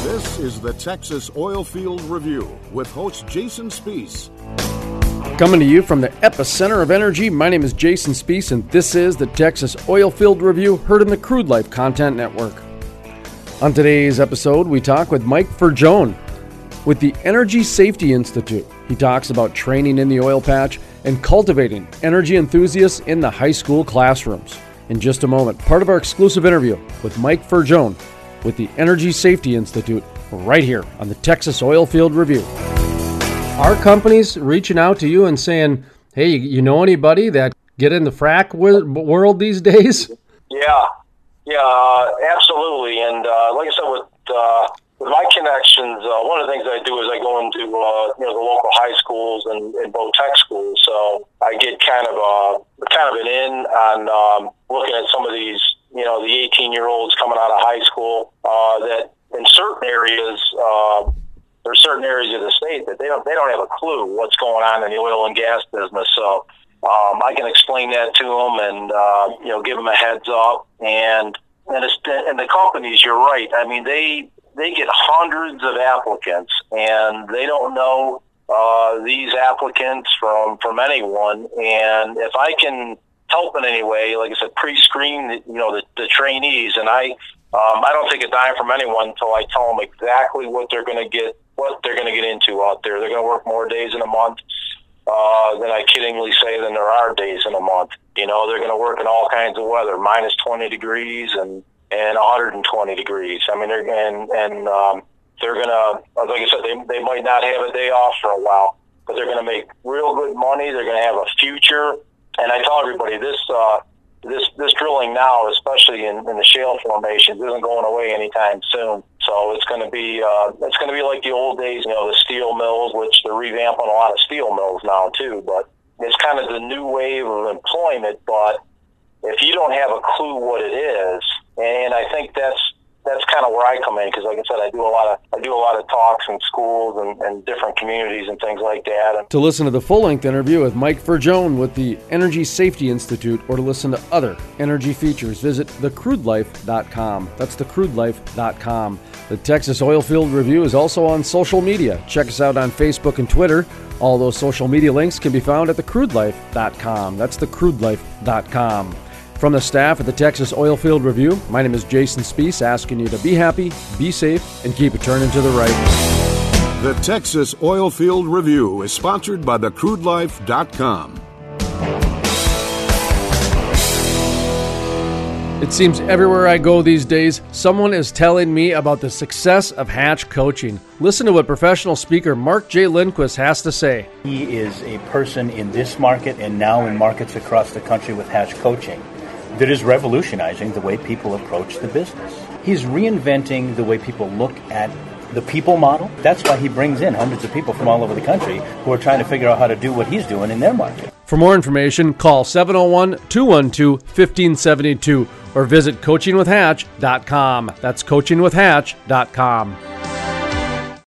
This is the Texas Oilfield Review with host Jason Spiess. Coming to you from the epicenter of energy, my name is Jason Spiess, and this is the Texas Oilfield Review, heard in the Crude Life Content Network. On today's episode, we talk with Mike Ferjone with the Energy Safety Institute. He talks about training in the oil patch and cultivating energy enthusiasts in the high school classrooms. In just a moment, part of our exclusive interview with Mike Ferjone with the Energy Safety Institute right here on the Texas Oilfield Review. Are companies reaching out to you and saying, hey, you know anybody that get in the frac world these days? Yeah, absolutely. And like I said, with my connections, one of the things I do is I go into the local high schools and both tech schools. So I get kind of an in on looking at some of these, the 18-year-olds coming out of high school that in certain areas. There's certain areas of the state that they don't have a clue what's going on in the oil and gas business. So I can explain that to them and give them a heads up. And the companies, you're right. I mean, they get hundreds of applicants, and they don't know these applicants from anyone. And if I can help in any way, like I said, pre-screen the trainees, and I don't take a dime from anyone until I tell them exactly what they're going to get into out there. They're going to work more days in a month than I kiddingly say than there are days in a month. They're going to work in all kinds of weather, minus 20 degrees and 120 degrees. I mean, they're going to, like I said, they might not have a day off for a while, but they're going to make real good money. They're going to have a future. And I tell everybody this drilling now, especially in the shale formations, isn't going away anytime soon. So it's going to be like the old days, the steel mills, which they're revamping a lot of steel mills now too. But it's kind of the new wave of employment. But if you don't have a clue what it is, and I think that's kind of where I come in, because like I said, I do a lot of talks in schools and different communities and things like that. To listen to the full-length interview with Mike Ferjone with the Energy Safety Institute, or to listen to other energy features, visit thecrudelife.com. That's thecrudelife.com. The Texas Oilfield Review is also on social media. Check us out on Facebook and Twitter. All those social media links can be found at thecrudelife.com. That's thecrudelife.com. From the staff at the Texas Oilfield Review, my name is Jason Spiess, asking you to be happy, be safe, and keep it turning to the right. The Texas Oilfield Review is sponsored by thecrudelife.com. It seems everywhere I go these days, someone is telling me about the success of Hatch coaching. Listen to what professional speaker Mark J. Lindquist has to say. He is a person in this market and now in markets across the country with Hatch coaching that is revolutionizing the way people approach the business. He's reinventing the way people look at the people model. That's why he brings in hundreds of people from all over the country who are trying to figure out how to do what he's doing in their market. For more information, call 701-212-1572 or visit coachingwithhatch.com. That's coachingwithhatch.com.